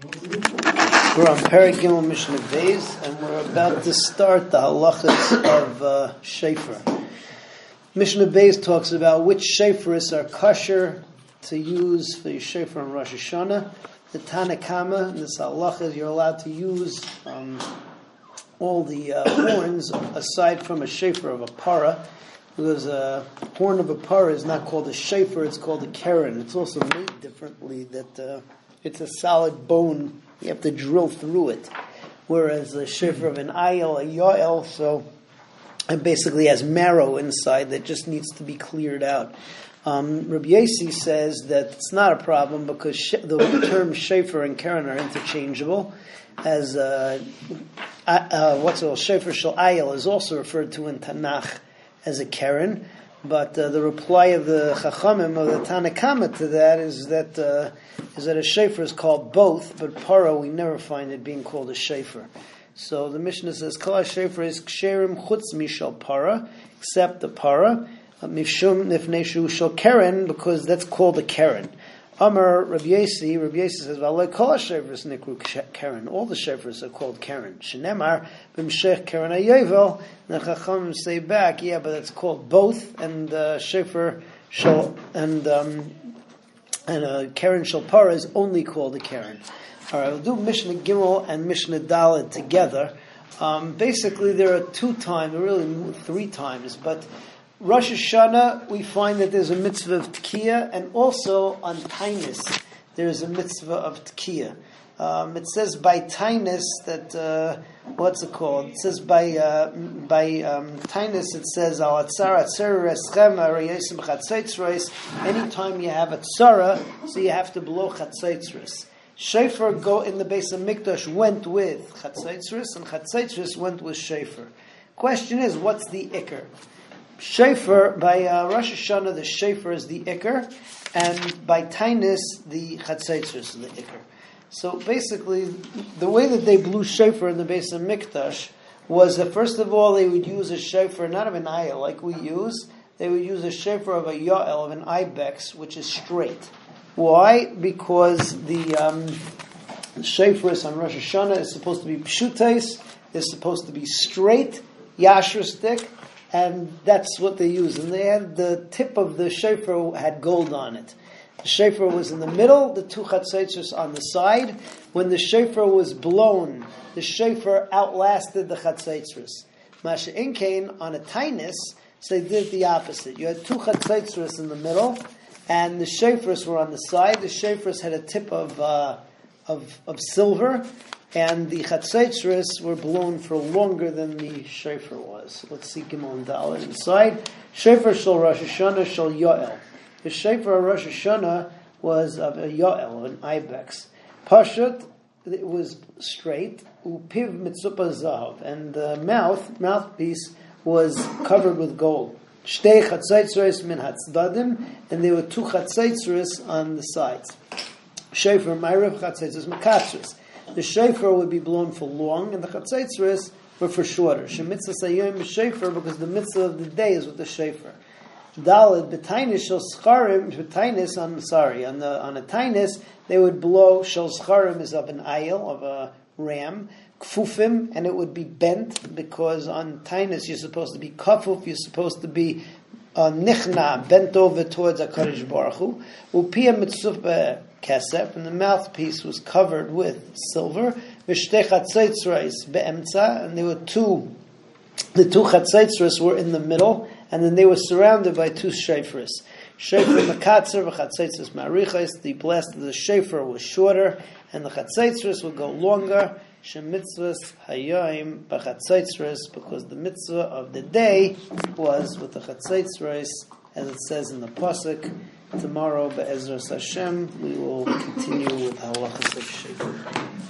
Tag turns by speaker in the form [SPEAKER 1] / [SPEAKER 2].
[SPEAKER 1] We're on Perek Gimel Mishnah Beis, and we're about to start the halachas of shofar. Mishnah Beis talks about which shofars are kosher to use for your shofar on Rosh Hashanah. The Tana Kama, in this halachas, you're allowed to use all the horns aside from a shofar of a para, because a horn of a para is not called a shofar, it's called a keren. It's also made differently, that it's a solid bone. You have to drill through it. Whereas the shofar of an ayel, a yael, so it basically has marrow inside that just needs to be cleared out. Rabbi Yossi says that it's not a problem because the term shofar and keren are interchangeable. As shofar shel ayel is also referred to in Tanakh as a keren. But the reply of the Chachamim, of the Tana Kama to that, is that a shofar is called both, but para we never find it being called a shofar. So the Mishnah says, Kol shofar is ksherim chutz mishal para, except the para, mishum nifneshu shal keren, because that's called a keren. Amar Rabbi Yossi says, V'alei kol shofars nikru keren. All the shofars are called keren. Shenemar b'mshech keren hayovel. The Chachamim say back, yeah, but it's called both, and shofar shal and keren shal para is only called a keren. All right, we'll do Mishnah Gimel and Mishnah Dalet together. Basically, there are really 3 times, but Rosh Hashanah, we find that there's a mitzvah of Tkiyah, and also on Tainus, there's a mitzvah of Tkiyah. It says by Tainus that, what's it called? It says by Tainus, it says, Al Atzara Atzara Reschem Arayesim Chatzaitzres. Anytime you have a tzara, so you have to blow Chatzaitzres. Shofar go in the Beis HaMikdash went with Chatzaitzres, and Chatzaitzres went with shofar. Question is, what's the ikar? Shofar, by Rosh Hashanah, the shofar is the ikar, and by Tainus, the chatzaitzres is the ikar. So basically, the way that they blew shofar in the Beis HaMikdash was that first of all, they would use a shofar, not of an ayel like we use, they would use a shofar of a yael, of an ibex, which is straight. Why? Because the shofars on Rosh Hashanah is supposed to be pshutais, they're supposed to be straight, yasher stick, and that's what they use. And they had the tip of the shofar had gold on it. The shofar was in the middle, the 2 chatzaitzros on the side. When the shofar was blown, the shofar outlasted the chatzaitzros. Masha Inkain, on a tainus, so they did the opposite. You had 2 chatzaitzros in the middle, and the shofars were on the side. The shofars had a tip of silver, and the chatzaitzres were blown for longer than the shofar was. Let's see Gimel and Dalet inside. Shofar shel Rosh Hashanah shel Yoel. The shofar of Rosh Hashanah was of a Yoel, of an ibex. Pashut, it was straight. Upiv mitzupa zahav, and the mouthpiece was covered with gold. Shtei chatzaitzres min hatzdadim, and there were 2 chatzaitzres on the sides. Shofar ma'ariv chatzaitzres mekatzres. The shofar would be blown for long, and the chatzaitzres were for shorter. Shemitzvah sayom shofar, because the mitzvah of the day is with the shofar. Dalet b'tainis shel scharim b'tainis. On a tainis they would blow. Shel scharim is of an ayel, of a ram. Kfufim, and it would be bent, because on tainis you're supposed to be kafuf. You're supposed to be nichna, bent over towards HaKadosh Baruch Hu. Upiyah mitzvah kesef, and the mouthpiece was covered with silver. V'shtei chatzaitzres be'emtza, and there were the 2 chatzaitzres were in the middle, and then they were surrounded by 2 shofars. Shofar mekatzer v'chatzaitzres ma'ariches. The blast of the shofar was shorter, and the chatzaitzres would go longer. Shemitzvahs hayoim b'chatzaitzres, because the mitzvah of the day was with the chatzaitzres, as it says in the pasuk. Tomorrow, be'ezras Hashem, we will continue with halachas of shofar.